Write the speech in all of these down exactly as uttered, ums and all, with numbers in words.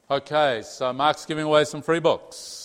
Okay, so Mark's giving away some free books.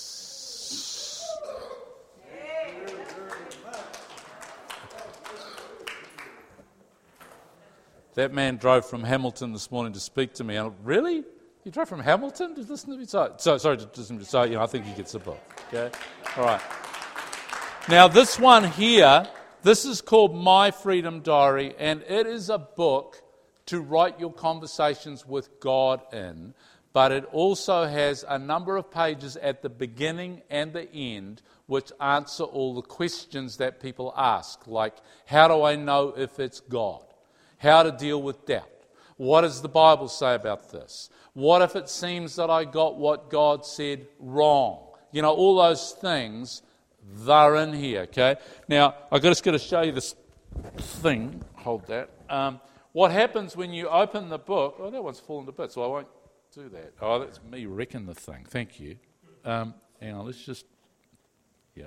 That man drove from Hamilton this morning to speak to me. And really? You drove from Hamilton to listen to me? So, so sorry to listen to me. So, you know, I think he gets the book. Okay? All right. Now, this one here, this is called My Freedom Diary, and it is a book to write your conversations with God in, but it also has a number of pages at the beginning and the end which answer all the questions that people ask, like, how do I know if it's God? How to deal with doubt. What does the Bible say about this? What if it seems that I got what God said wrong? You know, all those things, they're in here, okay? Now, I've just got to show you this thing. Hold that. Um, what happens when you open the book? Oh, that one's fallen to bits, so I won't do that. Oh, that's me wrecking the thing. Thank you. Um, hang on, let's just... Yeah.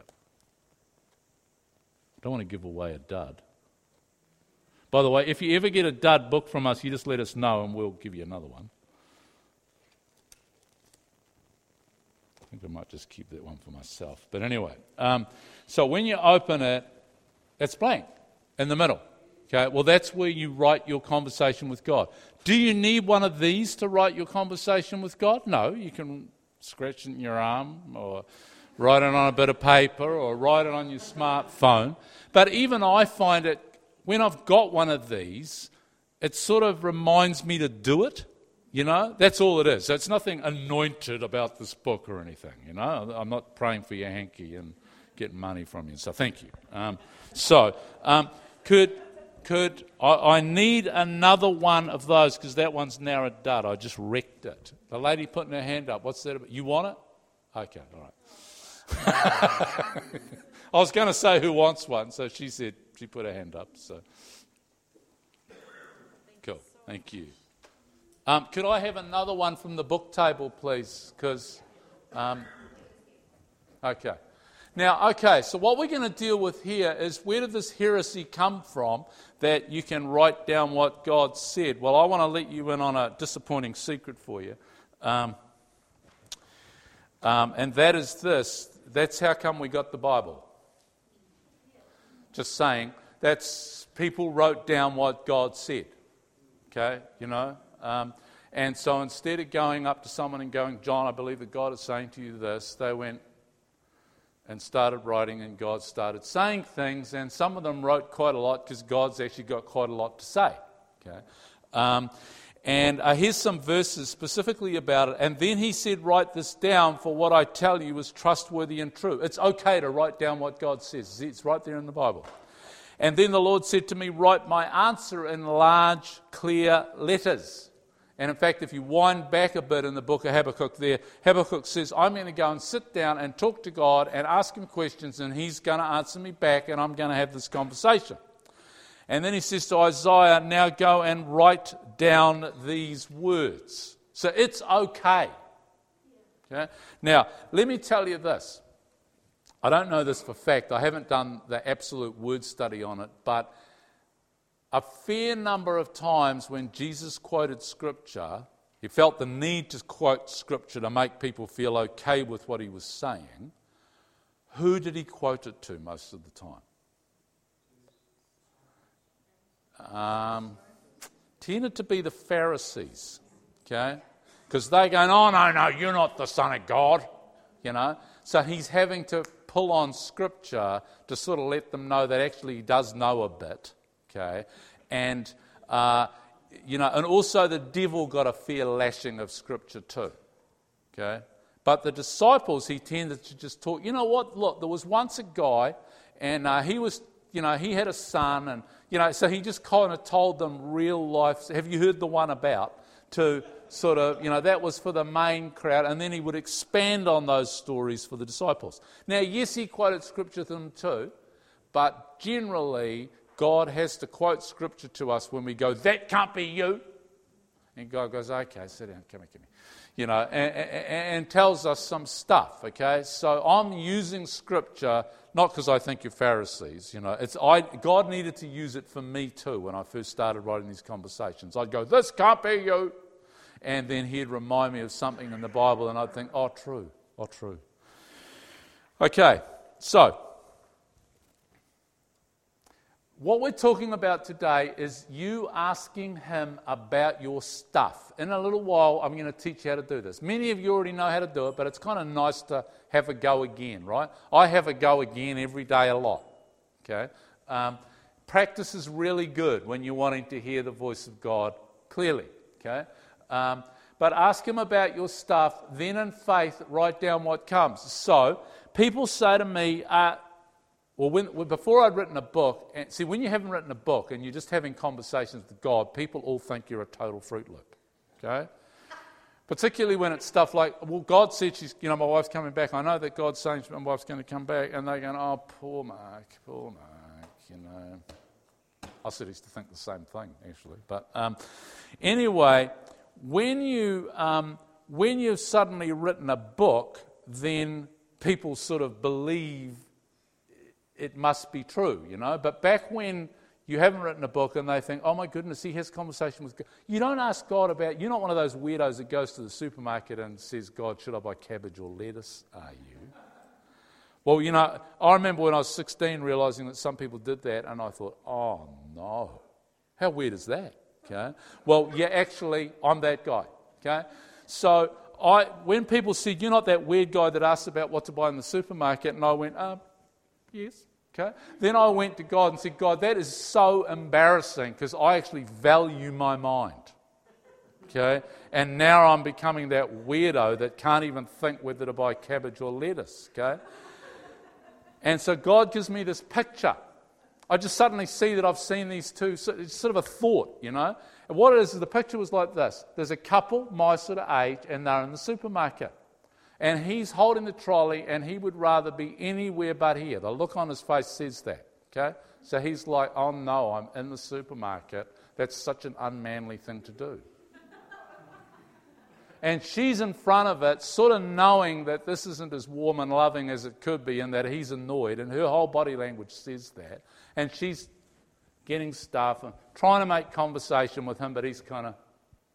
Don't want to give away a dud. By the way, if you ever get a dud book from us, you just let us know and we'll give you another one. I think I might just keep that one for myself. But anyway, um, so when you open it, it's blank in the middle. Okay, well, that's where you write your conversation with God. Do you need one of these to write your conversation with God? No, you can scratch it in your arm or write it on a bit of paper or write it on your smartphone. But even I find it, when I've got one of these, it sort of reminds me to do it, you know? That's all it is. So it's nothing anointed about this book or anything, you know? I'm not praying for your hanky and getting money from you. So thank you. Um, so um, could could I, I need another one of those because that one's now a dud. I just wrecked it. The lady putting her hand up, what's that about? You want it? Okay, all right. I was going to say who wants one, so she said, she put her hand up. So, cool. Thank you. Um, could I have another one from the book table, please? Because, um, okay. Now, okay. So what we're going to deal with here is where did this heresy come from that you can write down what God said? Well, I want to let you in on a disappointing secret for you, um, um, and that is this. That's how come we got the Bible. Just saying, that's people wrote down what God said, okay, you know. Um, and so instead of going up to someone and going, John, I believe that God is saying to you this, they went and started writing and God started saying things, and some of them wrote quite a lot because God's actually got quite a lot to say, okay. Um, and uh, here's some verses specifically about it. And then he said, write this down, for what I tell you is trustworthy and true. It's okay to write down what God says. It's right there in the Bible. And then the Lord said to me, write my answer in large, clear letters. And in fact, if you wind back a bit in the book of Habakkuk there, Habakkuk says, I'm going to go and sit down and talk to God and ask him questions, and he's going to answer me back, and I'm going to have this conversation. And then he says to Isaiah, now go and write down these words. So it's okay. Okay? Now, let me tell you this. I don't know this for fact. I haven't done the absolute word study on it, but a fair number of times when Jesus quoted Scripture, he felt the need to quote Scripture to make people feel okay with what he was saying. Who did he quote it to most of the time? Um, tended to be the Pharisees, okay? Because they're going, oh, no, no, you're not the Son of God, you know? So he's having to pull on Scripture to sort of let them know that actually he does know a bit, okay? And, uh, you know, and also the devil got a fair lashing of Scripture too, okay? But the disciples, he tended to just talk, you know what, look, there was once a guy, and uh, he was, you know, he had a son, and, you know, so he just kind of told them real life, have you heard the one about, to sort of, you know, that was for the main crowd, and then he would expand on those stories for the disciples. Now, yes, he quoted Scripture to them too, but generally, God has to quote Scripture to us when we go, that can't be you. And God goes, okay, sit down, come here, come here. You know, and, and, and tells us some stuff, okay? So I'm using Scripture, not because I think you're Pharisees, you know. It's I. God needed to use it for me too when I first started writing these conversations. I'd go, this can't be you. and then he'd remind me of something in the Bible, and I'd think, oh, true, oh, true. Okay, so what we're talking about today is you asking him about your stuff. In a little while, I'm going to teach you how to do this. Many of you already know how to do it, but it's kind of nice to have a go again, right? I have a go again every day a lot, okay? Um, practice is really good when you're wanting to hear the voice of God clearly, okay? Um, but ask him about your stuff, then in faith, write down what comes. So, people say to me, uh, well, when, when, before I'd written a book, and see, when you haven't written a book and you're just having conversations with God, people all think you're a total Fruit Loop, okay? Particularly when it's stuff like, well, God said she's, you know, my wife's coming back. I know that God's saying my wife's going to come back, and they're going, oh, poor Mark, poor Mark, you know. I sort of used to think the same thing, actually. But um, anyway, when you um, when you've suddenly written a book, then people sort of believe it must be true, you know. But back when you haven't written a book and they think, oh my goodness, he has a conversation with God. You don't ask God about, you're not one of those weirdos that goes to the supermarket and says, God, should I buy cabbage or lettuce? Are you? Well, you know, I remember when I was sixteen realising that some people did that, and I thought, oh no, how weird is that? Okay. Well, yeah, actually, I'm that guy. Okay. So I, when people said, you're not that weird guy that asks about what to buy in the supermarket, and I went, um, yes. Okay. Then I went to God and said, God, that is so embarrassing because I actually value my mind. Okay. And now I'm becoming that weirdo that can't even think whether to buy cabbage or lettuce. Okay. And so God gives me this picture. I just suddenly see that I've seen these two, so it's sort of a thought, you know. And what it is, is the picture was like this. There's a couple, my sort of age, and they're in the supermarket. And he's holding the trolley, and he would rather be anywhere but here. The look on his face says that, okay? So he's like, oh no, I'm in the supermarket. That's such an unmanly thing to do. And she's in front of it, sort of knowing that this isn't as warm and loving as it could be and that he's annoyed, and her whole body language says that. And she's getting stuff and trying to make conversation with him, but he's kind of,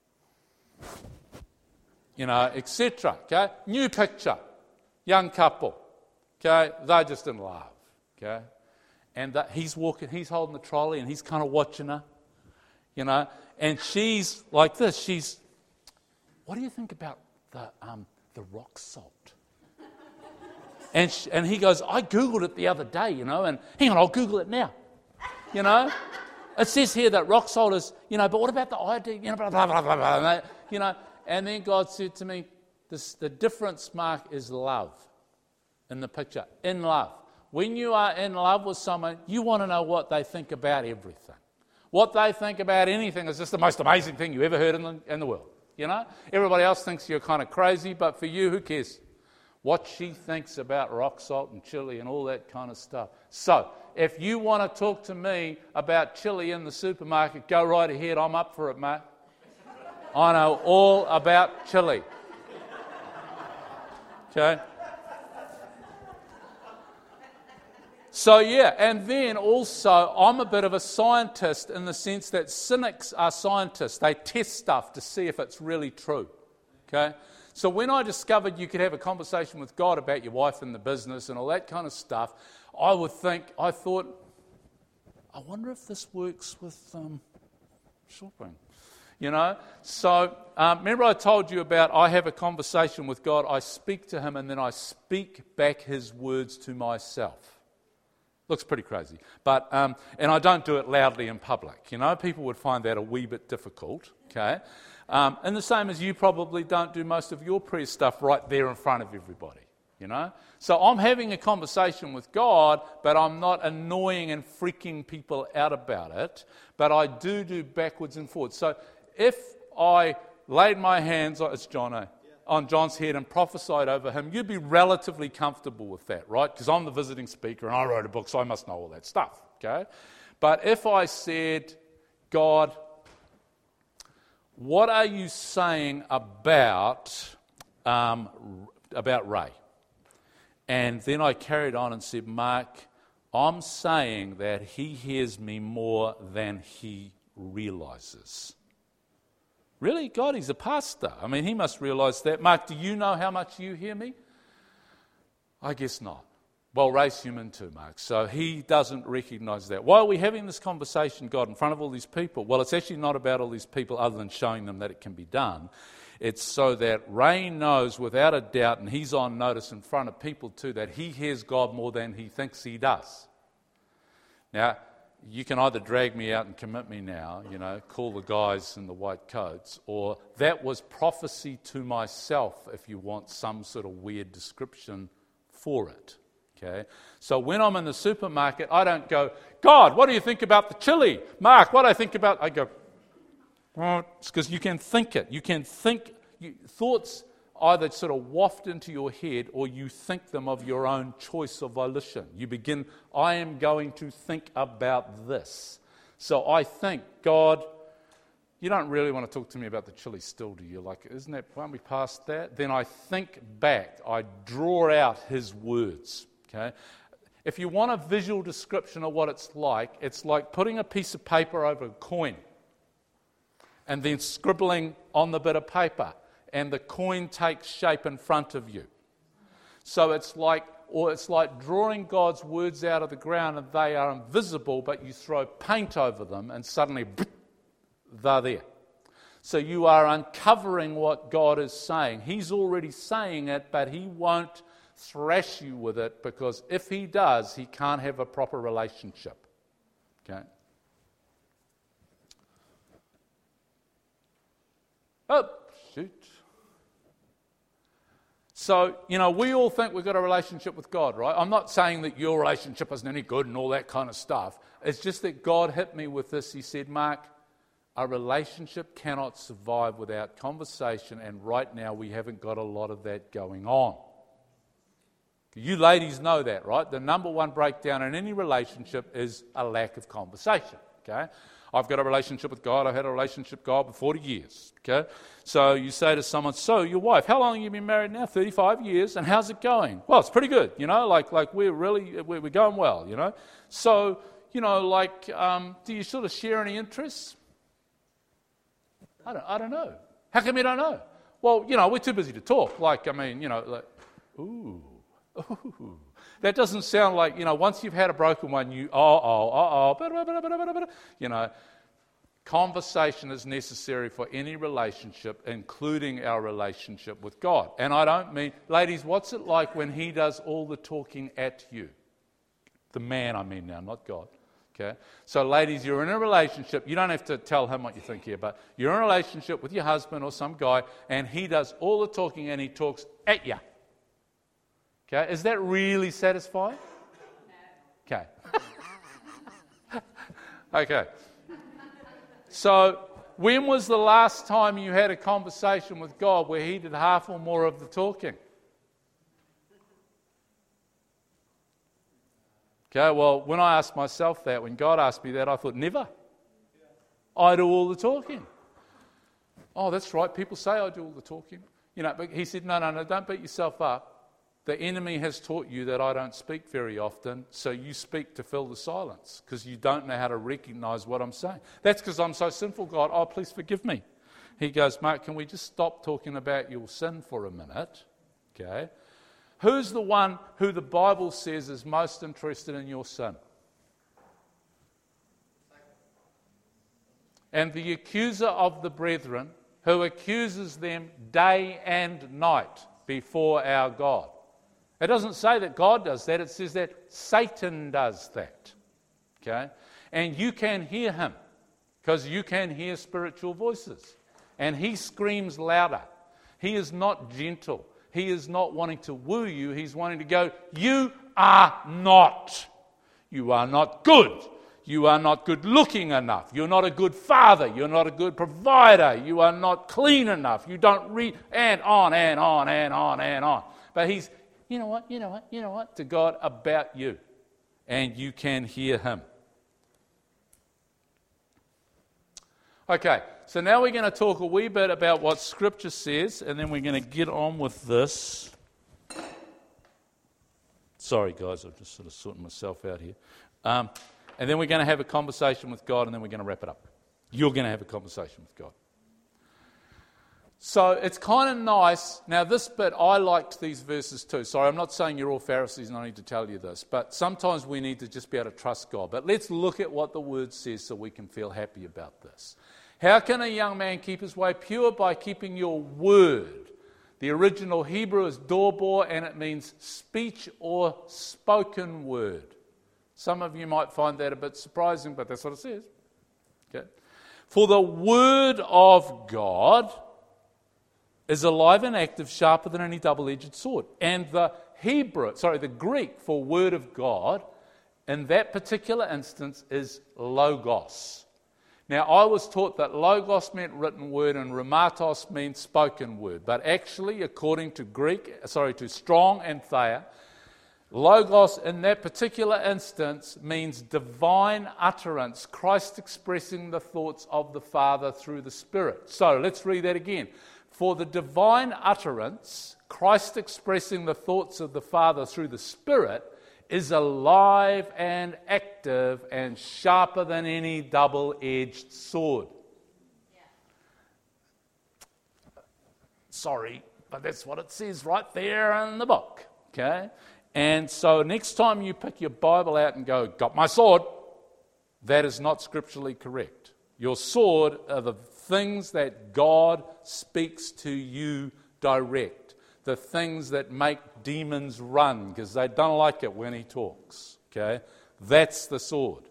you know, et cetera. Okay? New picture. Young couple. Okay? They're just in love. Okay? And that he's walking, he's holding the trolley and he's kind of watching her, you know, and she's like this, she's, what do you think about the um, the rock salt? And she, and he goes, I Googled it the other day, you know, and hang on, I'll Google it now. You know? It says here that rock salt is, you know, but what about the iodine? You know, blah, blah, blah, blah, blah, blah, you know. And then God said to me, this, the difference, Mark, is love in the picture. In love. When you are in love with someone, you want to know what they think about everything. What they think about anything is just the most amazing thing you ever heard in the, in the world. You know, everybody else thinks you're kind of crazy, but for you, who cares? What she thinks about rock salt and chili and all that kind of stuff. So, if you want to talk to me about chili in the supermarket, go right ahead. I'm up for it, mate. I know all about chili. Okay? So, yeah, and then also, I'm a bit of a scientist in the sense that cynics are scientists. They test stuff to see if it's really true, okay? So when I discovered you could have a conversation with God about your wife and the business and all that kind of stuff, I would think, I thought, I wonder if this works with um, shopping, you know? So um, remember I told you about I have a conversation with God, I speak to him, and then I speak back his words to myself. Looks pretty crazy. But, um, and I don't do it loudly in public. You know, people would find that a wee bit difficult, okay? Um, and the same as you probably don't do most of your prayer stuff right there in front of everybody, you know? So I'm having a conversation with God, but I'm not annoying and freaking people out about it, but I do do backwards and forwards. So if I laid my hands on, it's John, eh? on John's head and prophesied over him, you'd be relatively comfortable with that, right? Because I'm the visiting speaker and I wrote a book, so I must know all that stuff, okay? But if I said, God, what are you saying about, um, about Ray? And then I carried on and said, Mark, I'm saying that he hears me more than he realises. Really? God, he's a pastor. I mean, he must realise that. Mark, do you know how much you hear me? I guess not. Well, Ray's human too, Mark, so he doesn't recognise that. Why are we having this conversation, God, in front of all these people? Well, it's actually not about all these people other than showing them that it can be done. It's so that Ray knows without a doubt, and he's on notice in front of people too, that he hears God more than he thinks he does. Now, you can either drag me out and commit me now, you know, call the guys in the white coats, or that was prophecy to myself, if you want some sort of weird description for it. Okay, so when I'm in the supermarket, I don't go, God, what do you think about the chili? Mark, what do I think about? I go, oh, it's because you can think it. You can think, you, thoughts either sort of waft into your head or you think them of your own choice or volition. You begin, I am going to think about this. So I think, God, you don't really want to talk to me about the chili still, do you? Like, isn't that, aren't we past that? Then I think back, I draw out his words. Okay, if you want a visual description of what it's like, it's like putting a piece of paper over a coin and then scribbling on the bit of paper, and the coin takes shape in front of you. So it's like, or it's like drawing God's words out of the ground and they are invisible, but you throw paint over them and suddenly they're there. So you are uncovering what God is saying. He's already saying it, but he won't thrash you with it, because if he does, he can't have a proper relationship. Okay? Oh, shoot. So, you know, we all think we've got a relationship with God, right? I'm not saying that your relationship isn't any good and all that kind of stuff. It's just that God hit me with this. He said, Mark, a relationship cannot survive without conversation, and right now we haven't got a lot of that going on. You ladies know that, right? The number one breakdown in any relationship is a lack of conversation, okay? I've got a relationship with God. I've had a relationship with God for forty years, okay? So you say to someone, so your wife, how long have you been married now? thirty-five years, and how's it going? Well, it's pretty good, you know, like like we're really, we're, we're going well, you know? So, you know, like, um, do you sort of share any interests? I don't, I don't know. How come you don't know? Well, you know, we're too busy to talk. Like, I mean, you know, like, ooh. Ooh, that doesn't sound like, you know, once you've had a broken one, you, oh, oh, oh, oh, you know, conversation is necessary for any relationship, including our relationship with God. And I don't mean, ladies, what's it like when he does all the talking at you? The man, I mean now, not God. Okay? So, ladies, you're in a relationship. You don't have to tell him what you think here, but you're in a relationship with your husband or some guy, and he does all the talking and he talks at you. Okay, is that really satisfying? Okay. Okay. So, when was the last time you had a conversation with God where he did half or more of the talking? Okay, well, when I asked myself that, when God asked me that, I thought, never. I do all the talking. Oh, that's right, people say I do all the talking. You know, but he said, no, no, no, don't beat yourself up. The enemy has taught you that I don't speak very often, so you speak to fill the silence because you don't know how to recognize what I'm saying. That's because I'm so sinful, God. Oh, please forgive me. He goes, Mark, can we just stop talking about your sin for a minute? Okay. Who's the one who the Bible says is most interested in your sin? And the accuser of the brethren, who accuses them day and night before our God. It doesn't say that God does that. It says that Satan does that. Okay? And you can hear him because you can hear spiritual voices. And he screams louder. He is not gentle. He is not wanting to woo you. He's wanting to go, you are not. You are not good. You are not good looking enough. You're not a good father. You're not a good provider. You are not clean enough. You don't read, and on and on and on and on. But he's, you know what, you know what, you know what, to God about you. And you can hear him. Okay, so now we're going to talk a wee bit about what Scripture says, and then we're going to get on with this. Sorry, guys, I'm just sort of sorting myself out here. Um, and then we're going to have a conversation with God, and then we're going to wrap it up. You're going to have a conversation with God. So it's kind of nice. Now this bit, I liked these verses too. Sorry, I'm not saying you're all Pharisees and I need to tell you this, but sometimes we need to just be able to trust God. But let's look at what the Word says so we can feel happy about this. How can a young man keep his way pure? By keeping your word. The original Hebrew is dorbor, and it means speech or spoken word. Some of you might find that a bit surprising, but that's what it says. Okay. For the word of God is alive and active, sharper than any double-edged sword. And the Hebrew, sorry, the Greek for word of God, in that particular instance, is logos. Now, I was taught that logos meant written word and rhematos means spoken word. But actually, according to Greek, sorry, to Strong and Thayer, logos in that particular instance means divine utterance, Christ expressing the thoughts of the Father through the Spirit. So, let's read that again. For the divine utterance, Christ expressing the thoughts of the Father through the Spirit, is alive and active and sharper than any double-edged sword. Yeah. Sorry, but that's what it says right there in the book. Okay? And so next time you pick your Bible out and go, got my sword, that is not scripturally correct. Your sword are the things that God speaks to you direct. The things that make demons run because they don't like it when he talks. Okay? That's the sword.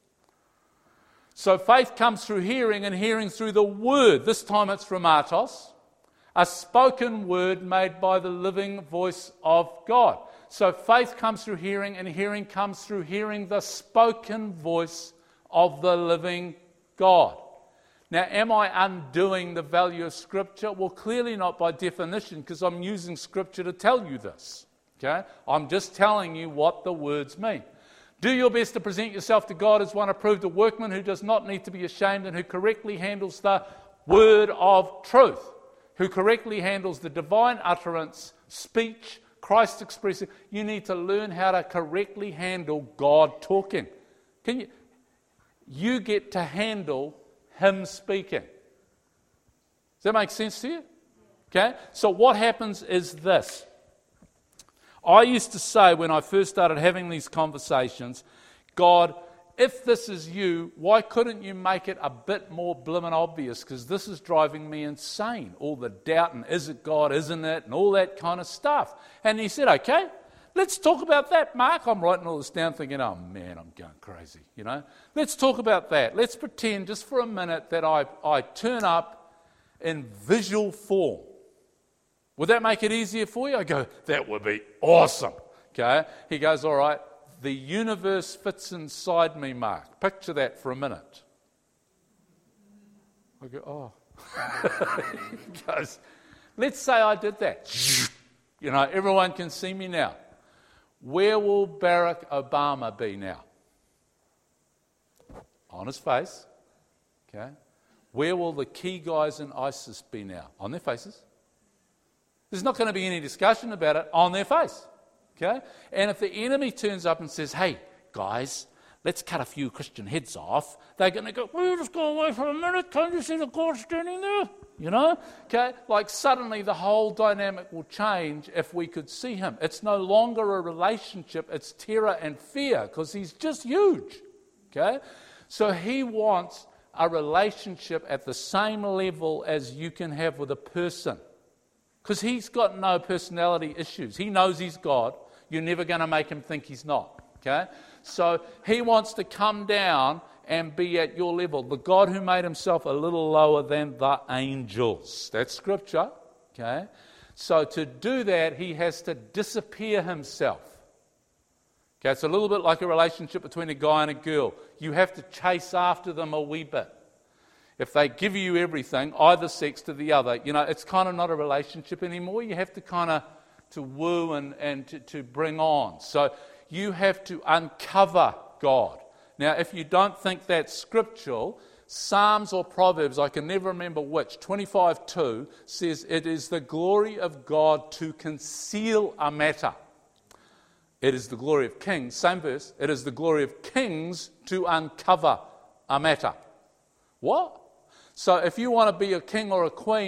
So faith comes through hearing, and hearing through the word. This time it's rhematos, a spoken word made by the living voice of God. So faith comes through hearing, and hearing comes through hearing the spoken voice of the living God. Now, am I undoing the value of Scripture? Well, clearly not by definition, because I'm using Scripture to tell you this. Okay? I'm just telling you what the words mean. Do your best to present yourself to God as one approved, a workman who does not need to be ashamed and who correctly handles the word of truth, who correctly handles the divine utterance, speech, Christ expressing. You need to learn how to correctly handle God talking. Can you? You get to handle Him speaking. Does that make sense to you? Okay? So what happens is this. I used to say when I first started having these conversations, God, if this is you, why couldn't you make it a bit more blimmin' obvious? Because this is driving me insane. All the doubt and is it God, isn't it? And all that kind of stuff. And he said, okay, let's talk about that, Mark. I'm writing all this down thinking, oh man, I'm going crazy, you know. Let's talk about that. Let's pretend just for a minute that I, I turn up in visual form. Would that make it easier for you? I go, that would be awesome. Okay. He goes, all right, the universe fits inside me, Mark. Picture that for a minute. I go, oh. He goes, let's say I did that. You know, everyone can see me now. Where will Barack Obama be now? On his face. Okay. Where will the key guys in ISIS be now? On their faces. There's not going to be any discussion about it. On their face. Okay. And if the enemy turns up and says, hey, guys, let's cut a few Christian heads off, they're going to go, well, just go away for a minute. Can't you see the God standing there? You know? Okay? Like suddenly the whole dynamic will change if we could see him. It's no longer a relationship. It's terror and fear because he's just huge. Okay? So he wants a relationship at the same level as you can have with a person. Because he's got no personality issues. He knows he's God. You're never going to make him think he's not. Okay? So he wants to come down and be at your level. The God who made himself a little lower than the angels. That's scripture. Okay? So to do that, he has to disappear himself. Okay, it's a little bit like a relationship between a guy and a girl. You have to chase after them a wee bit. If they give you everything, either sex to the other, you know, it's kind of not a relationship anymore. You have to kind of to woo and, and to, to bring on. So you have to uncover God. Now, if you don't think that's scriptural, Psalms or Proverbs, I can never remember which, twenty-five two says, it is the glory of God to conceal a matter. It is the glory of kings, same verse, it is the glory of kings to uncover a matter. What? So if you want to be a king or a queen,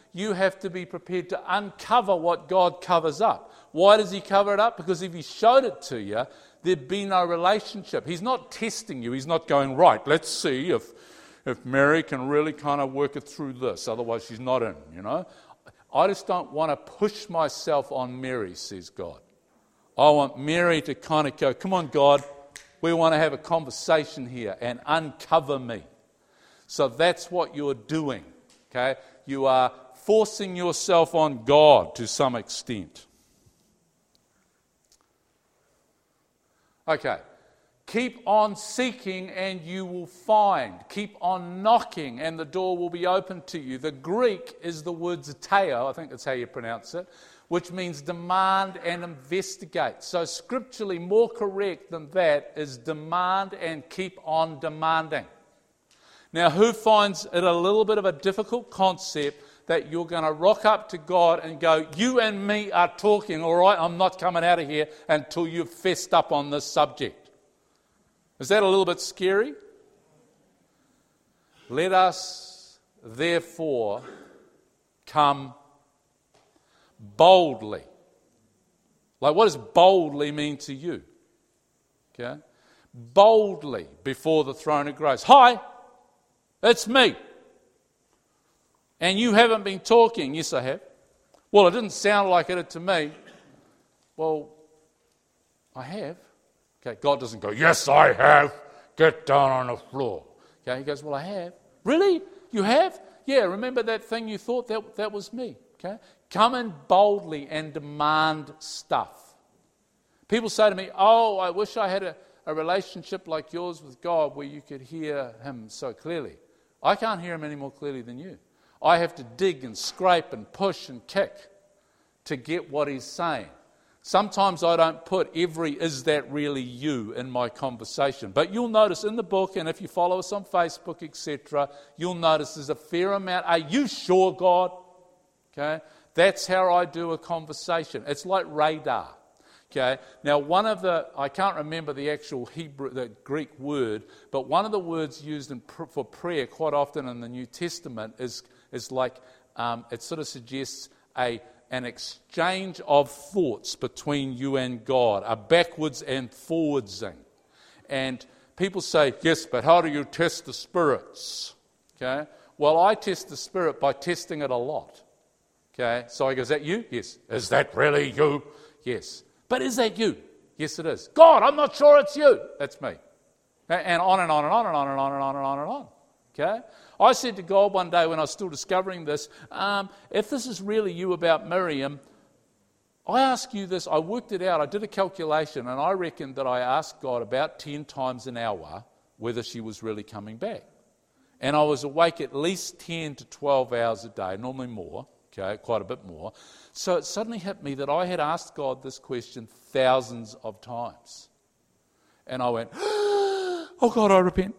you have to be prepared to uncover what God covers up. Why does he cover it up? Because if he showed it to you, there'd be no relationship. He's not testing you. He's not going, right, let's see if, if Mary can really kind of work it through this. Otherwise she's not in, you know. I just don't want to push myself on Mary, says God. I want Mary to kind of go, come on, God, we want to have a conversation here and uncover me. So that's what you're doing, okay? You are forcing yourself on God to some extent. Okay. Keep on seeking and you will find. Keep on knocking and the door will be open to you. The Greek is the word zeteo, I think that's how you pronounce it, which means demand and investigate. So scripturally, more correct than that is demand and keep on demanding. Now, who finds it a little bit of a difficult concept that you're going to rock up to God and go, you and me are talking, all right, I'm not coming out of here until you've fessed up on this subject. Is that a little bit scary? Let us, therefore, come boldly. Like, what does boldly mean to you? Okay? Boldly before the throne of grace. Hi, it's me. And you haven't been talking. Yes, I have. Well, it didn't sound like it to me. Well, I have. Okay, God doesn't go, yes, I have. Get down on the floor. Okay, he goes, well, I have. Really? You have? Yeah, remember that thing you thought? That, that was me. Okay, come in boldly and demand stuff. People say to me, oh, I wish I had a, a relationship like yours with God where you could hear him so clearly. I can't hear him any more clearly than you. I have to dig and scrape and push and kick to get what he's saying. Sometimes I don't put every is that really you in my conversation. But you'll notice in the book, and if you follow us on Facebook, et cetera, you'll notice there's a fair amount. Are you sure, God? Okay, that's how I do a conversation. It's like radar. Okay, now one of the, I can't remember the actual Hebrew, the Greek word, but one of the words used in, for prayer quite often in the New Testament is, is like, um, it sort of suggests a an exchange of thoughts between you and God, a backwards and forwardsing. And people say, yes, but how do you test the spirits? Okay. Well, I test the spirit by testing it a lot. Okay. So I go, is that you? Yes. Is that really you? Yes. But is that you? Yes, it is. God, I'm not sure it's you. That's me. And on and on and on and on and on and on and on and on. Okay? I said to God one day when I was still discovering this, um, if this is really you about Miriam, I ask you this, I worked it out, I did a calculation, and I reckoned that I asked God about ten times an hour whether she was really coming back. And I was awake at least ten to twelve hours a day, normally more, okay, quite a bit more. So it suddenly hit me that I had asked God this question thousands of times. And I went, oh God, I repent.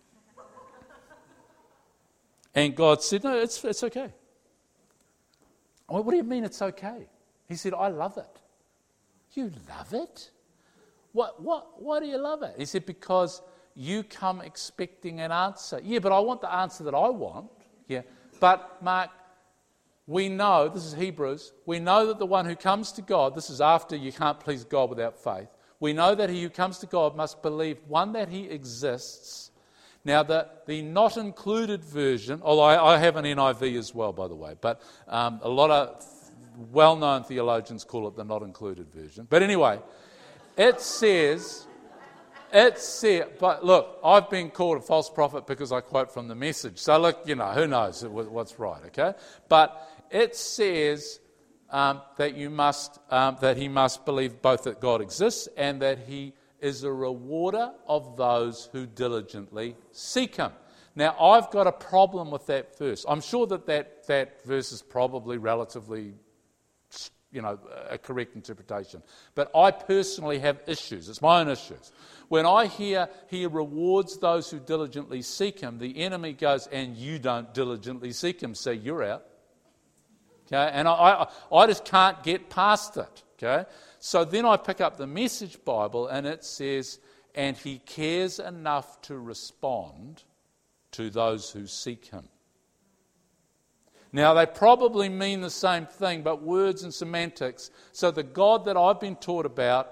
And God said, no, it's it's okay. I went, what do you mean it's okay? He said, I love it. You love it? What, what, why do you love it? He said, because you come expecting an answer. Yeah, but I want the answer that I want. Yeah, but Mark, we know, this is Hebrews, we know that the one who comes to God, this is after you can't please God without faith, we know that he who comes to God must believe, one, that he exists. Now, the, the not included version, although I, I have an N I V as well, by the way, but um, a lot of well-known theologians call it the not included version. But anyway, it says, it says, but look, I've been called a false prophet because I quote from the Message. So look, you know, who knows what's right, okay? But it says um, that you must, um, that he must believe both that God exists and that he is a rewarder of those who diligently seek him. Now, I've got a problem with that verse. I'm sure that that, that verse is probably relatively, you know, a correct interpretation. But I personally have issues. It's my own issues. When I hear he rewards those who diligently seek him, the enemy goes, and you don't diligently seek him, so you're out. Okay, and I, I, I just can't get past it. Okay, so then I pick up the Message Bible and it says, and he cares enough to respond to those who seek him. Now, they probably mean the same thing, but words and semantics. So the God that I've been taught about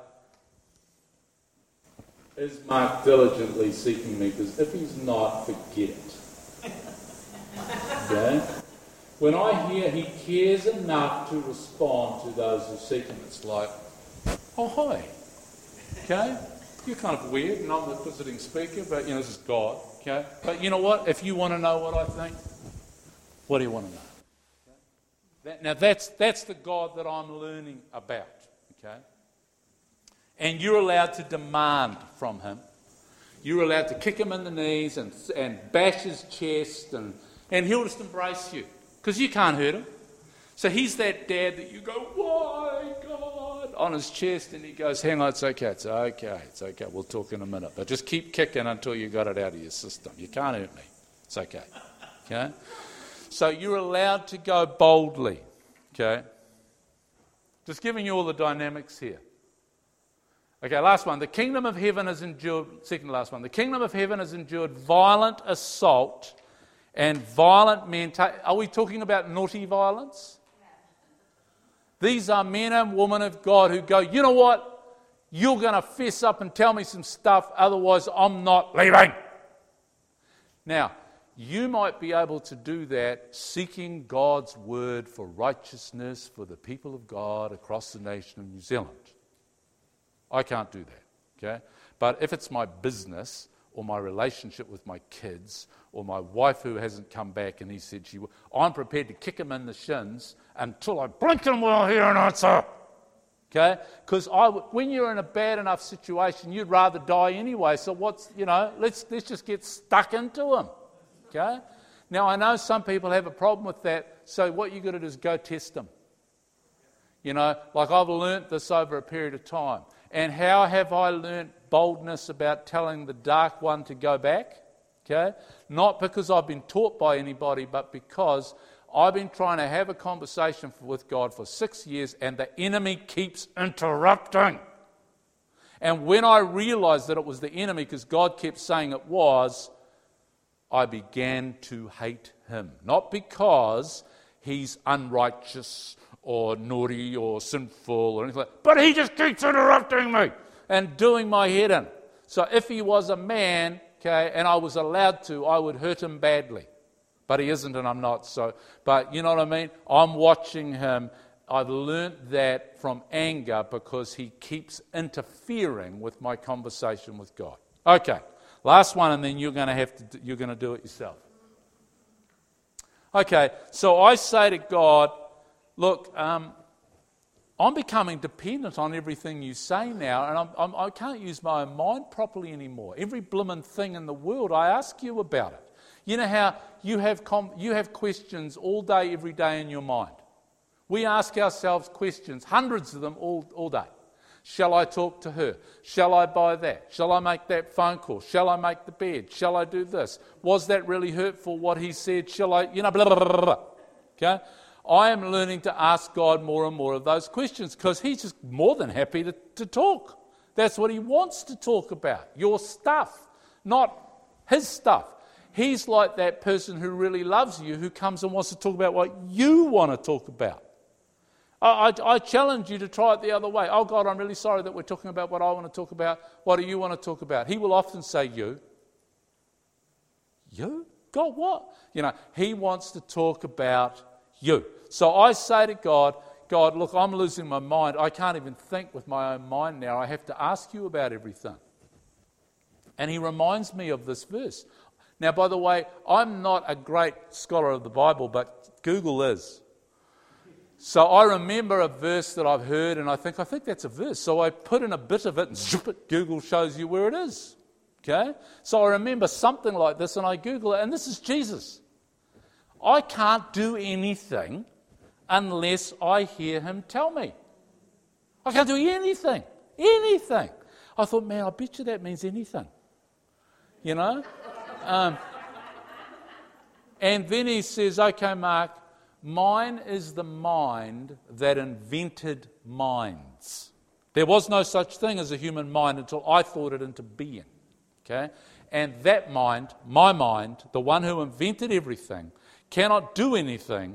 is Mark diligently seeking me, because if he's not, forget it. Okay? When I hear he cares enough to respond to those who seek him, it's like, oh, hi. Okay? You're kind of weird, and I'm the visiting speaker, but, you know, this is God. Okay? But you know what? If you want to know what I think, what do you want to know? That, now, that's that's the God that I'm learning about. Okay? And you're allowed to demand from him. You're allowed to kick him in the knees and, and bash his chest, and, and he'll just embrace you. Because you can't hurt him. So he's that dad that you go, why, God, on his chest, and he goes, hang on, it's okay, it's okay, it's okay, we'll talk in a minute. But just keep kicking until you got it out of your system. You can't hurt me. It's okay. Okay? So you're allowed to go boldly. Okay? Just giving you all the dynamics here. Okay, last one. The kingdom of heaven has endured, second to last one. The kingdom of heaven has endured violent assault, and violent men. Ta- Are we talking about naughty violence? These are men and women of God who go, you know what? You're going to fess up and tell me some stuff, otherwise I'm not leaving. Now, you might be able to do that seeking God's word for righteousness for the people of God across the nation of New Zealand. I can't do that, okay? But if it's my business or my relationship with my kids or my wife who hasn't come back and he said she will, I'm prepared to kick him in the shins until I blink and will hear an answer, okay? Because I, when you're in a bad enough situation, you'd rather die anyway. So what's, you know, let's let's just get stuck into him. Okay? Now, I know some people have a problem with that, so what you've got to do is go test them. You know, like I've learnt this over a period of time. And how have I learnt boldness about telling the dark one to go back? Okay? Not because I've been taught by anybody, but because I've been trying to have a conversation with God for six years and the enemy keeps interrupting. And when I realised that it was the enemy, because God kept saying it was, I began to hate him. Not because he's unrighteous or naughty or sinful or anything like that, but he just keeps interrupting me and doing my head in. So if he was a man, okay, and I was allowed to, I would hurt him badly. But he isn't and I'm not. So, but you know what I mean? I'm watching him. I've learnt that from anger because he keeps interfering with my conversation with God. Okay. Last one, and then you're going to have to you're going to do it yourself. Okay, so I say to God, look, um, I'm becoming dependent on everything you say now, and I'm, I'm, I can't use my own mind properly anymore. Every blooming thing in the world, I ask you about it. You know how you have com- you have questions all day, every day in your mind. We ask ourselves questions, hundreds of them all, all day. Shall I talk to her? Shall I buy that? Shall I make that phone call? Shall I make the bed? Shall I do this? Was that really hurtful, what he said? Shall I, you know, blah, blah, blah, blah. Okay? I am learning to ask God more and more of those questions because he's just more than happy to, to talk. That's what he wants to talk about, your stuff, not his stuff. He's like that person who really loves you, who comes and wants to talk about what you want to talk about. I, I, I challenge you to try it the other way. Oh, God, I'm really sorry that we're talking about what I want to talk about. What do you want to talk about? He will often say, you. You? God, what? You know, he wants to talk about you. So I say to God, God, look, I'm losing my mind. I can't even think with my own mind now. I have to ask you about everything. And he reminds me of this verse. Now, by the way, I'm not a great scholar of the Bible, but Google is. So I remember a verse that I've heard, and I think, I think that's a verse. So I put in a bit of it, and zip it, Google shows you where it is. Okay? So I remember something like this, and I Google it, and this is Jesus. I can't do anything unless I hear him tell me. I can't do anything. Anything. I thought, man, I bet you that means anything. You know? Um, and then he says, okay, Mark, mine is the mind that invented minds. There was no such thing as a human mind until I thought it into being. Okay? And that mind, my mind, the one who invented everything, cannot do anything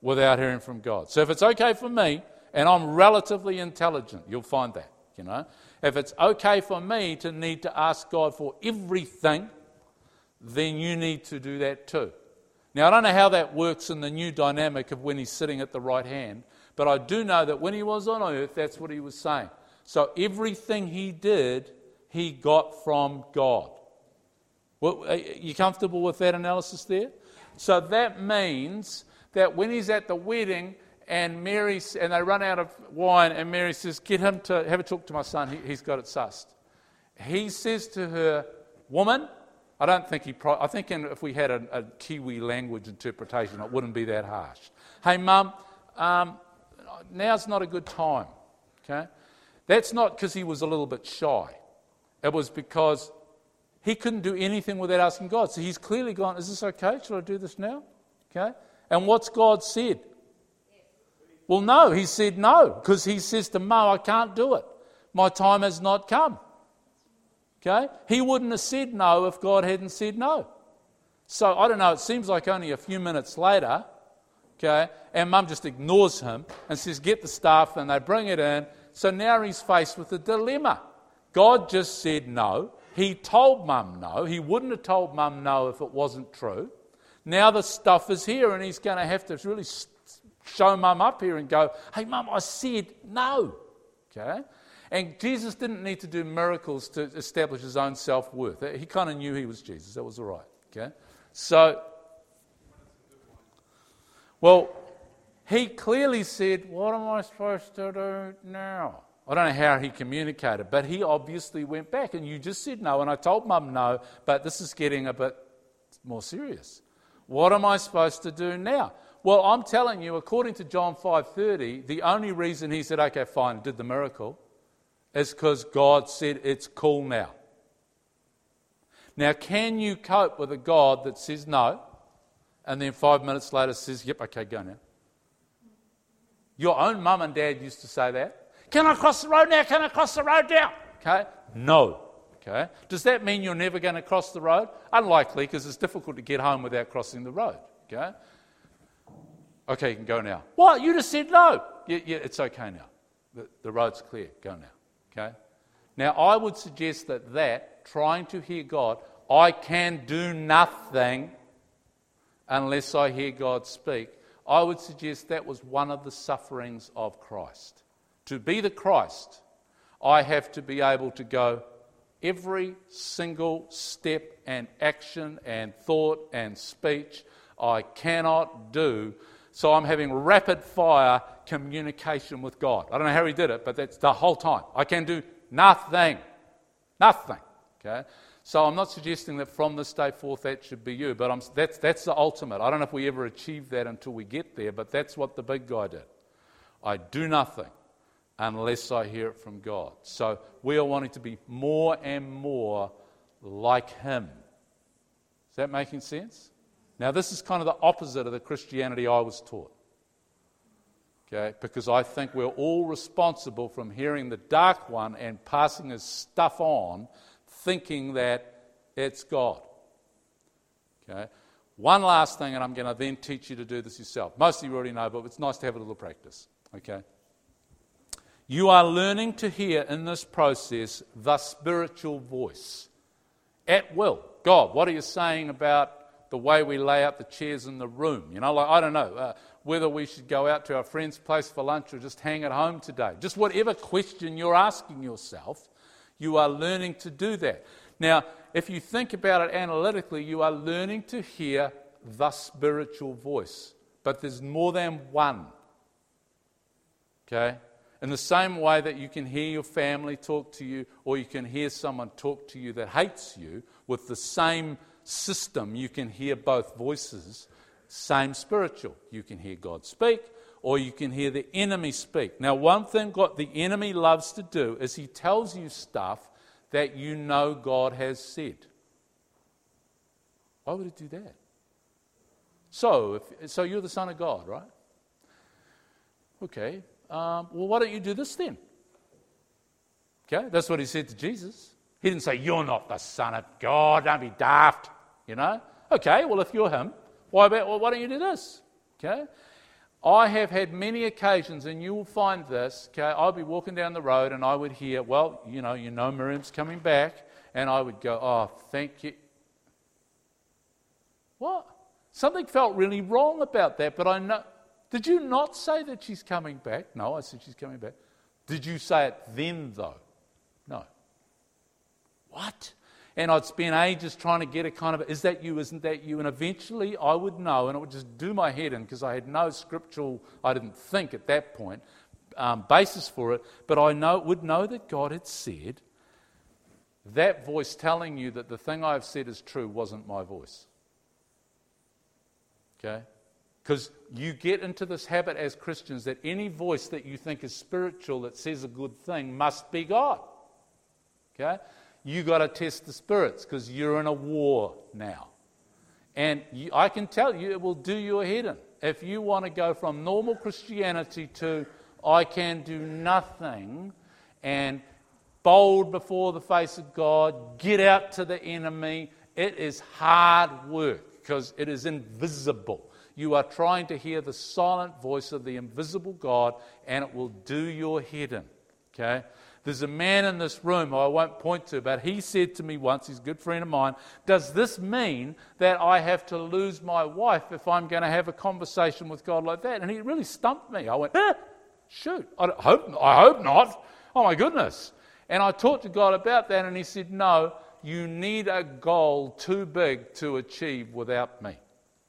without hearing from God. So if it's okay for me, and I'm relatively intelligent, you'll find that, you know. If it's okay for me to need to ask God for everything, then you need to do that too. Now, I don't know how that works in the new dynamic of when he's sitting at the right hand, but I do know that when he was on earth, that's what he was saying. So everything he did, he got from God. Well, are you comfortable with that analysis there? So that means that when he's at the wedding and Mary, and they run out of wine, and Mary says, get him to have a talk to my son, he, he's got it sussed. He says to her, woman, I don't think he, pro- I think in, if we had a, a Kiwi language interpretation, it wouldn't be that harsh. Hey mum, um, now's not a good time, okay? That's not because he was a little bit shy. It was because he couldn't do anything without asking God. So he's clearly gone, is this okay? Should I do this now? Okay? And what's God said? Well, no, he said no, because he says to Mo, I can't do it. My time has not come. Okay? He wouldn't have said no if God hadn't said no. So, I don't know, it seems like only a few minutes later, okay, and Mum just ignores him and says, get the stuff, and they bring it in. So now he's faced with a dilemma. God just said no. He told Mum no. He wouldn't have told Mum no if it wasn't true. Now the stuff is here, and he's going to have to really show Mum up here and go, hey, Mum, I said no. Okay? And Jesus didn't need to do miracles to establish his own self-worth. He kind of knew he was Jesus. That was all right. Okay? So, well, he clearly said, what am I supposed to do now? I don't know how he communicated, but he obviously went back, and you just said no, and I told Mum no, but this is getting a bit more serious. What am I supposed to do now? Well, I'm telling you, according to John five thirty, the only reason he said, okay, fine, did the miracle, is because God said it's cool now. Now, can you cope with a God that says no, and then five minutes later says, yep, okay, go now? Your own mum and dad used to say that. Can I cross the road now? Can I cross the road now? Okay? No. Okay? Does that mean you're never going to cross the road? Unlikely, because it's difficult to get home without crossing the road. Okay? Okay, you can go now. What? You just said no. Yeah, yeah, it's okay now. The, the road's clear. Go now. Okay? Now, I would suggest that that, trying to hear God, I can do nothing unless I hear God speak. I would suggest that was one of the sufferings of Christ. To be the Christ, I have to be able to go every single step and action and thought and speech I cannot do. So I'm having rapid fire communication with God. I don't know how he did it, but that's the whole time. I can do nothing. Nothing. Okay? So I'm not suggesting that from this day forth that should be you, but I'm, that's, that's the ultimate. I don't know if we ever achieve that until we get there, but that's what the big guy did. I do nothing unless I hear it from God. So we are wanting to be more and more like him. Is that making sense? Now this is kind of the opposite of the Christianity I was taught. Okay, because I think we're all responsible from hearing the dark one and passing his stuff on, thinking that it's God. Okay. One last thing, and I'm going to then teach you to do this yourself. Most of you already know, but it's nice to have a little practice. Okay. You are learning to hear in this process the spiritual voice. At will. God, what are you saying about the way we lay out the chairs in the room? You know, like, I don't know, uh, whether we should go out to our friend's place for lunch or just hang at home today. Just whatever question you're asking yourself, you are learning to do that. Now, if you think about it analytically, you are learning to hear the spiritual voice. But there's more than one. Okay? In the same way that you can hear your family talk to you, or you can hear someone talk to you that hates you, with the same system, you can hear both voices, same spiritual. You can hear God speak, or you can hear the enemy speak. Now, one thing God, the enemy loves to do is he tells you stuff that you know God has said. Why would he do that? So, if, so you're the Son of God, right? Okay. Um, well, why don't you do this then? Okay, that's what he said to Jesus. He didn't say, you're not the Son of God, don't be daft, you know. Okay, well, if you're him, why, about, well, why don't you do this? Okay. I have had many occasions, and you will find this, okay, I'll be walking down the road and I would hear, well, you know, you know Miriam's coming back, and I would go, oh, thank you. What? Something felt really wrong about that, but I know. Did you not say that she's coming back? No, I said she's coming back. Did you say it then, though? No. What? And I'd spend ages trying to get a kind of, is that you, isn't that you? And eventually I would know, and it would just do my head in, because I had no scriptural, I didn't think at that point, um, basis for it, but I know would know that God had said, that voice telling you that the thing I've said is true wasn't my voice. Okay? Because you get into this habit as Christians that any voice that you think is spiritual that says a good thing must be God. Okay? You got to test the spirits because you're in a war now. And you, I can tell you it will do your head in. If you want to go from normal Christianity to I can do nothing and bold before the face of God, get out to the enemy, it is hard work because it is invisible. You are trying to hear the silent voice of the invisible God, and it will do your head in. Okay? There's a man in this room who I won't point to, but he said to me once, he's a good friend of mine, does this mean that I have to lose my wife if I'm going to have a conversation with God like that? And he really stumped me. I went, eh, shoot, I hope, I hope not. Oh my goodness. And I talked to God about that, and he said, no, you need a goal too big to achieve without me.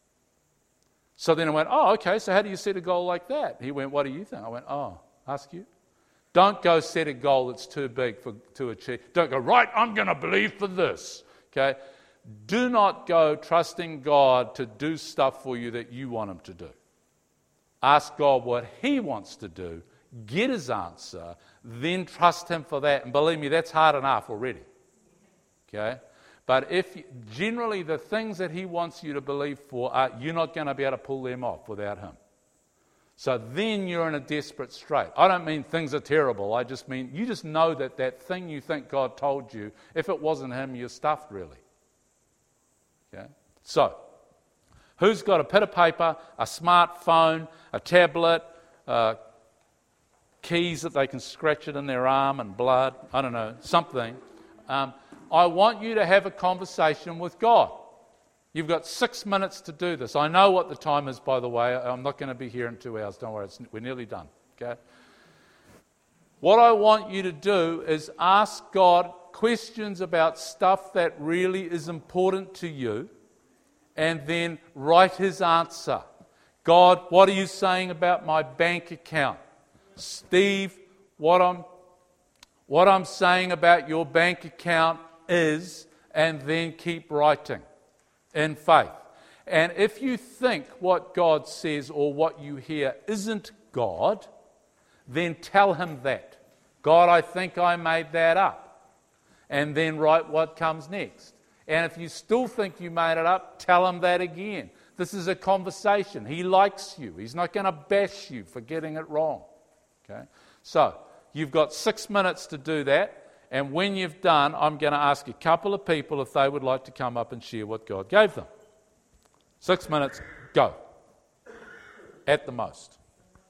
So then I went, oh, okay, so how do you set a goal like that? He went, what do you think? I went, oh, ask you. Don't go set a goal that's too big for to achieve. Don't go, right, I'm going to believe for this. Okay? Do not go trusting God to do stuff for you that you want him to do. Ask God what he wants to do, get his answer, then trust him for that. And believe me, that's hard enough already. Okay? But if generally the things that he wants you to believe for, are, you're not going to be able to pull them off without him. So then you're in a desperate strait. I don't mean things are terrible. I just mean you just know that that thing you think God told you, if it wasn't him, you're stuffed really. Okay? So, who's got a bit of paper, a smartphone, a tablet, uh, keys that they can scratch it in their arm and blood, I don't know, something. Um, I want you to have a conversation with God. You've got six minutes to do this. I know what the time is, by the way. I'm not going to be here in two hours. Don't worry, it's, we're nearly done. Okay? What I want you to do is ask God questions about stuff that really is important to you, and then write his answer. God, what are you saying about my bank account? Steve, what I'm, what I'm saying about your bank account is, and then keep writing. In faith. And if you think what God says or what you hear isn't God, then tell him that. God, I think I made that up. And then write what comes next. And if you still think you made it up, tell him that again. This is a conversation. He likes you. He's not going to bash you for getting it wrong. Okay? So, you've got six minutes to do that. And when you've done, I'm going to ask a couple of people if they would like to come up and share what God gave them. Six minutes, go. At the most.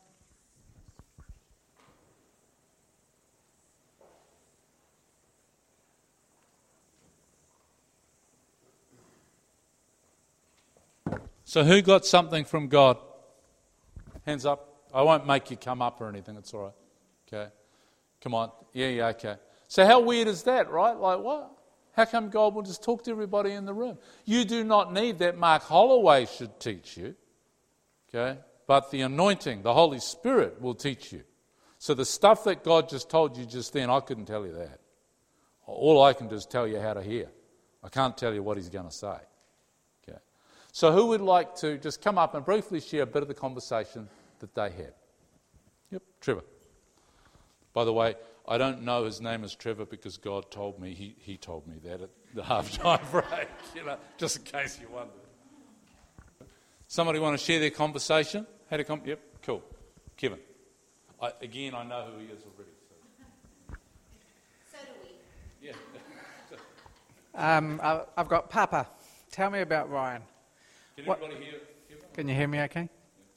So who got something from God? Hands up. I won't make you come up or anything. It's all right. Okay. Come on. Yeah, yeah, okay. So how weird is that, right? Like what? How come God will just talk to everybody in the room? You do not need that Mark Holloway should teach you. Okay? But the anointing, the Holy Spirit will teach you. So the stuff that God just told you just then, I couldn't tell you that. All I can do is tell you how to hear. I can't tell you what he's going to say. Okay? So who would like to just come up and briefly share a bit of the conversation that they had? Yep, Trevor. By the way, I don't know his name is Trevor because God told me, he, he told me that at the half-time break, you know, just in case you wondered. Somebody want to share their conversation? Had a com- Yep, cool. Kevin. I, again, I know who he is already. So, so do we. Yeah. um, I, I've got Papa. Tell me about Ryan. Can what, everybody hear? Can you hear me okay?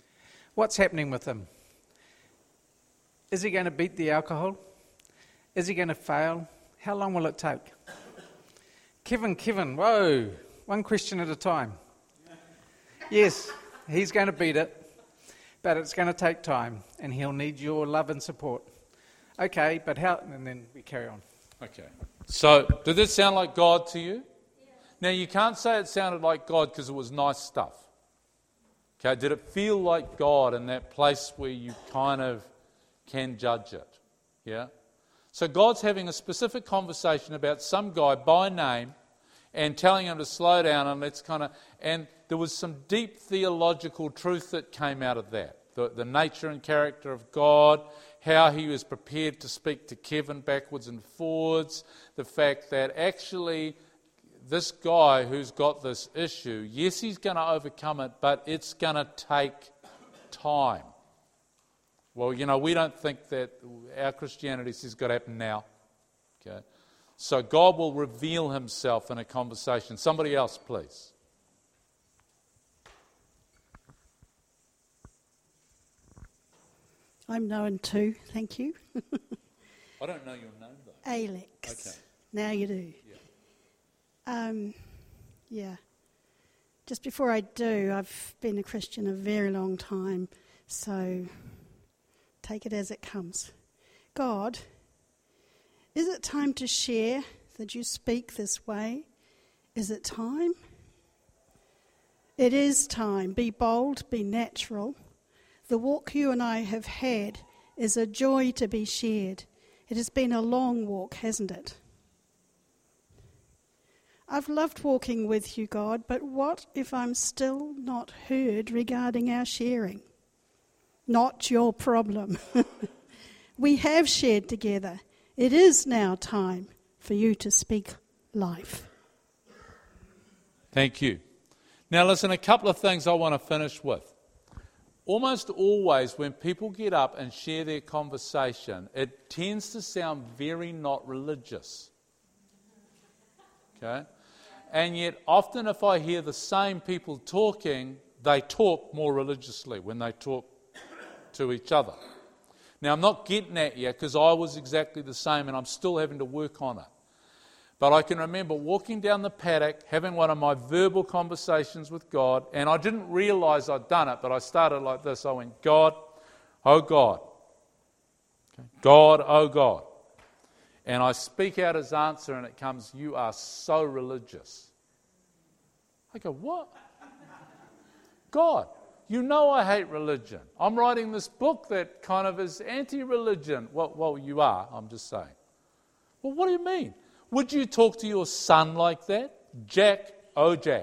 What's happening with him? Is he going to beat the alcohol? Is he going to fail? How long will it take? Kevin, Kevin, whoa, one question at a time. Yes, he's going to beat it, but it's going to take time, and he'll need your love and support. Okay, but how... And then we carry on. Okay. So, did this sound like God to you? Yeah. Now, you can't say it sounded like God because it was nice stuff. Okay, did it feel like God in that place where you kind of can judge it? Yeah? So God's having a specific conversation about some guy by name and telling him to slow down, and let's kind of... And there was some deep theological truth that came out of that. The, the nature and character of God, how he was prepared to speak to Kevin backwards and forwards, the fact that actually this guy who's got this issue, yes, he's going to overcome it, but it's going to take time. Well, you know, we don't think that our Christianity says it's got to happen now. Okay, so God will reveal himself in a conversation. Somebody else, please. I'm known too, thank you. I don't know your name though. Alex. Okay. Now you do. Yeah. Um, yeah. Just before I do, I've been a Christian a very long time, so take it as it comes. God, is it time to share that you speak this way? Is it time? It is time. Be bold, be natural. The walk you and I have had is a joy to be shared. It has been a long walk, hasn't it? I've loved walking with you, God, but what if I'm still not heard regarding our sharing? Not your problem. We have shared together. It is now time for you to speak life. Thank you. Now listen, a couple of things I want to finish with. Almost always when people get up and share their conversation, it tends to sound very not religious. Okay? And yet often if I hear the same people talking, they talk more religiously when they talk to each other. Now I'm not getting at you because I was exactly the same and I'm still having to work on it. But I can remember walking down the paddock, having one of my verbal conversations with God, and I didn't realise I'd done it, but I started like this. I went, God, oh God. Okay. God, oh God. And I speak out his answer and it comes, you are so religious. I go, what? God, you know I hate religion. I'm writing this book that kind of is anti-religion. Well, well, you are, I'm just saying. Well, what do you mean? Would you talk to your son like that? Jack, oh Jack.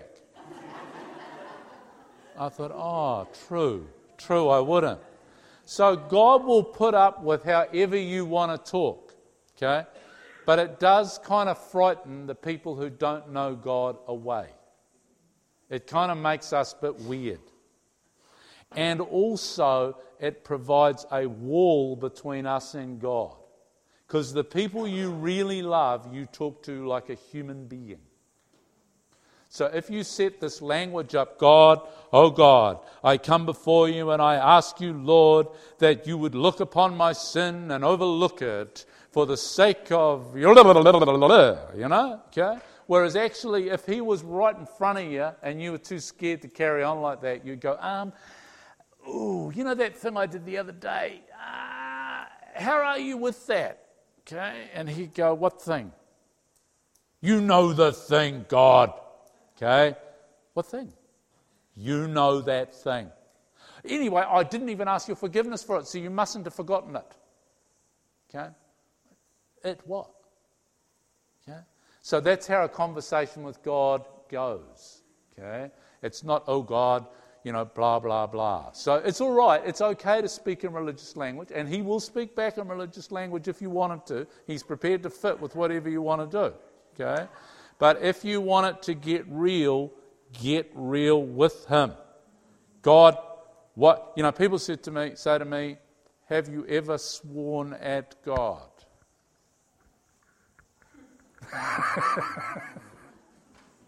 I thought, oh, true, true, I wouldn't. So God will put up with however you want to talk, okay? But it does kind of frighten the people who don't know God away. It kind of makes us a bit weird. And also, it provides a wall between us and God. Because the people you really love, you talk to like a human being. So if you set this language up, God, oh God, I come before you and I ask you, Lord, that you would look upon my sin and overlook it for the sake of, you know, okay? Whereas actually, if he was right in front of you and you were too scared to carry on like that, you'd go, um, ooh, you know that thing I did the other day? Uh, how are you with that? Okay, and he'd go, what thing? You know the thing, God. Okay, what thing? You know that thing. Anyway, I didn't even ask your forgiveness for it, so you mustn't have forgotten it. Okay, it what? Okay, so that's how a conversation with God goes. Okay, it's not, oh God, you know, blah, blah, blah. So it's all right. It's okay to speak in religious language, and he will speak back in religious language if you want him to. He's prepared to fit with whatever you want to do, okay? But if you want it to get real, get real with him. God, what, you know, people said to me, say to me, have you ever sworn at God?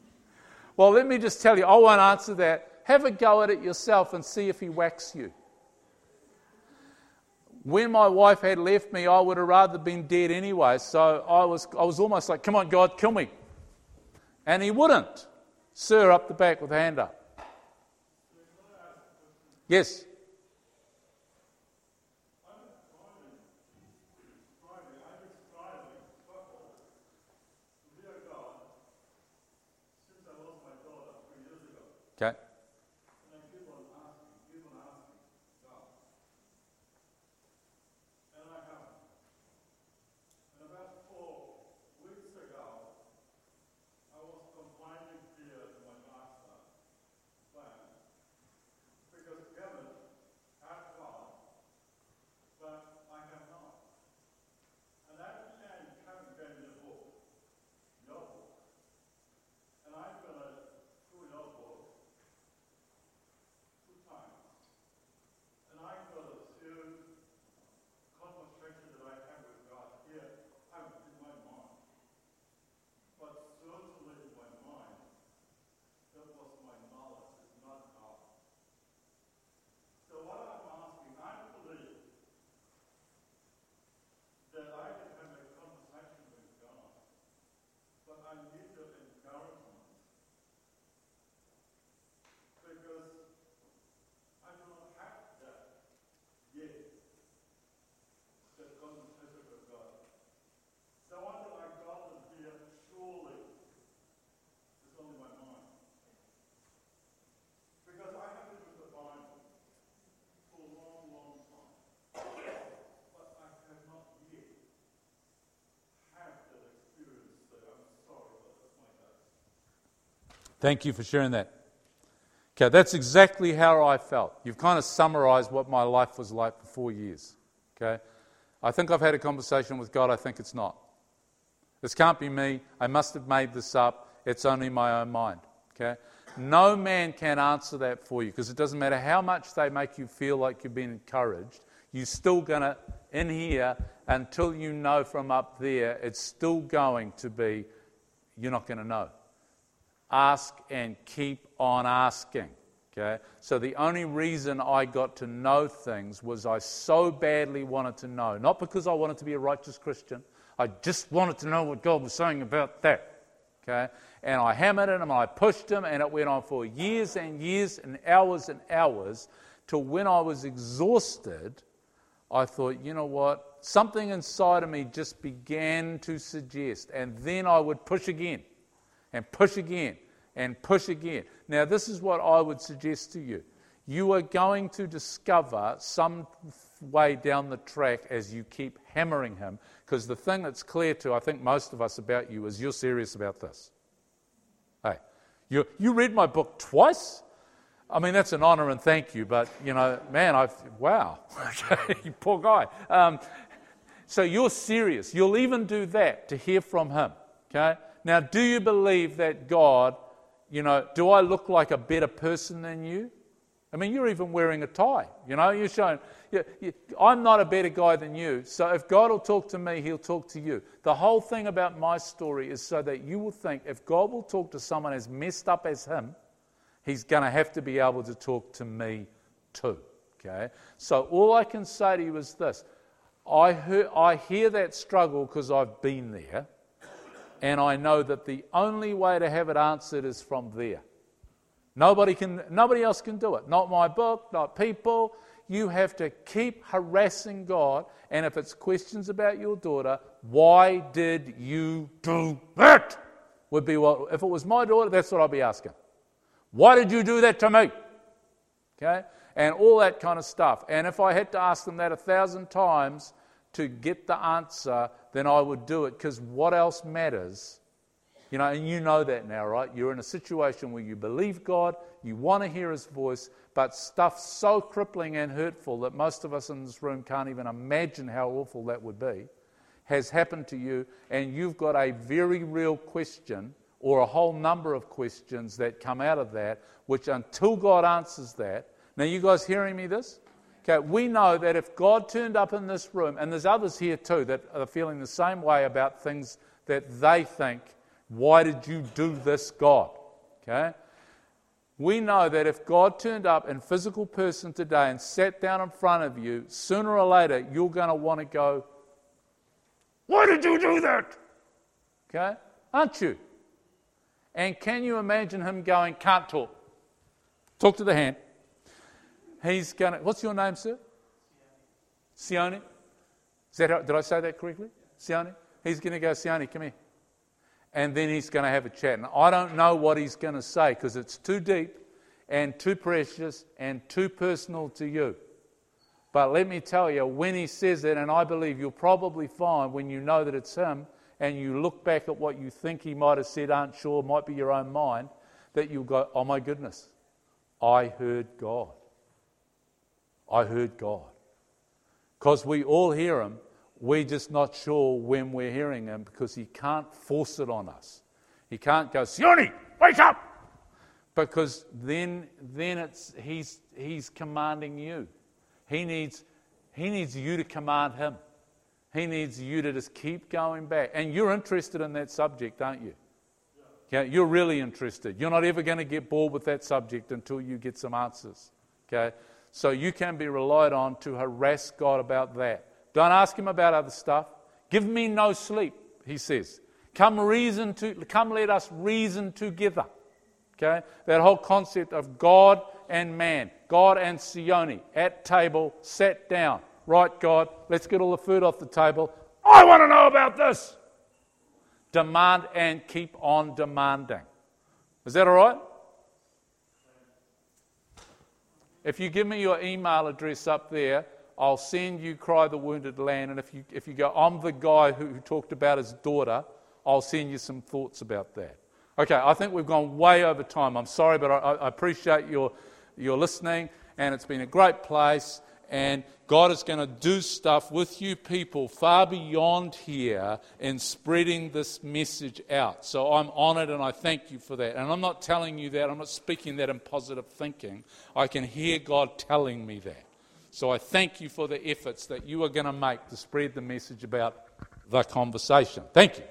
Well, let me just tell you, I won't answer that. Have a go at it yourself and see if he whacks you. when my wife had left me, I would have rather been dead anyway. So I was, I was almost like, come on, God, kill me. And he wouldn't. Sir, up the back with a hand up. Yes. Okay. Thank you for sharing that. Okay, that's exactly how I felt. You've kind of summarized what my life was like for four years. Okay, I think I've had a conversation with God. I think it's not. This can't be me. I must have made this up. It's only my own mind. Okay, no man can answer that for you, because it doesn't matter how much they make you feel like you've been encouraged. You're still going to, in here, until you know from up there, it's still going to be, you're not going to know. Ask and keep on asking. Okay? So the only reason I got to know things was I so badly wanted to know. Not because I wanted to be a righteous Christian. I just wanted to know what God was saying about that. Okay? And I hammered him and I pushed him, and it went on for years and years and hours and hours, till when I was exhausted, I thought, you know what? Something inside of me just began to suggest, and then I would push again. And push again, and push again. Now, this is what I would suggest to you. You are going to discover some way down the track as you keep hammering him, because the thing that's clear to, I think, most of us about you is you're serious about this. Hey, you you read my book twice? I mean, that's an honor and thank you, but, you know, man, I've, wow. Okay, poor guy. Um, so you're serious. You'll even do that to hear from him, okay? Now, do you believe that God, you know, do I look like a better person than you? I mean, you're even wearing a tie, you know, you're showing, you, you, I'm not a better guy than you, so if God will talk to me, he'll talk to you. The whole thing about my story is so that you will think if God will talk to someone as messed up as him, he's going to have to be able to talk to me too, okay? So all I can say to you is this, I, hear, I hear that struggle because I've been there. And I know that the only way to have it answered is from there. Nobody can, nobody else can do it. Not my book, not people. You have to keep harassing God. And if it's questions about your daughter, why did you do that? Would be what, if it was my daughter, that's what I'd be asking. Why did you do that to me? Okay? And all that kind of stuff. And if I had to ask them that a thousand times to get the answer, then I would do it, because what else matters? You know, and you know that now, right? You're in a situation where you believe God, you want to hear his voice, but stuff so crippling and hurtful that most of us in this room can't even imagine how awful that would be, has happened to you, and you've got a very real question, or a whole number of questions that come out of that, which until God answers that, now you guys hearing me this? Okay, we know that if God turned up in this room, and there's others here too that are feeling the same way about things that they think, why did you do this, God? Okay? We know that if God turned up in physical person today and sat down in front of you, sooner or later you're going to want to go, why did you do that? Okay? Aren't you? And can you imagine him going, can't talk? Talk to the hand. He's going to, what's your name, sir? Sione. Is that, did I say that correctly? Sione? He's going to go, Sione, come here. And then he's going to have a chat. And I don't know what he's going to say because it's too deep and too precious and too personal to you. But let me tell you, when he says it, and I believe you'll probably find when you know that it's him and you look back at what you think he might have said, aren't sure, might be your own mind, that you'll go, oh my goodness, I heard God. I heard God. Because we all hear him. We're just not sure when we're hearing him because he can't force it on us. He can't go, Sione, wake up! Because then then it's he's he's commanding you. He needs he needs you to command him. He needs you to just keep going back. And you're interested in that subject, aren't you? Yeah. Okay? You're really interested. You're not ever going to get bored with that subject until you get some answers. Okay? So you can be relied on to harass God about that. Don't ask him about other stuff. Give me no sleep, he says. Come reason to, come let us reason together. Okay? That whole concept of God and man, God and Sione, at table, sat down. Right, God, let's get all the food off the table. I want to know about this. Demand and keep on demanding. Is that all right? If you give me your email address up there, I'll send you Cry the Wounded Land, and if you if you go, I'm the guy who, who talked about his daughter, I'll send you some thoughts about that. Okay, I think we've gone way over time. I'm sorry, but I, I appreciate your your listening, and it's been a great place, and God is going to do stuff with you people far beyond here in spreading this message out. So I'm honoured, and I thank you for that. And I'm not telling you that, I'm not speaking that in positive thinking. I can hear God telling me that. So I thank you for the efforts that you are going to make to spread the message about the conversation. Thank you.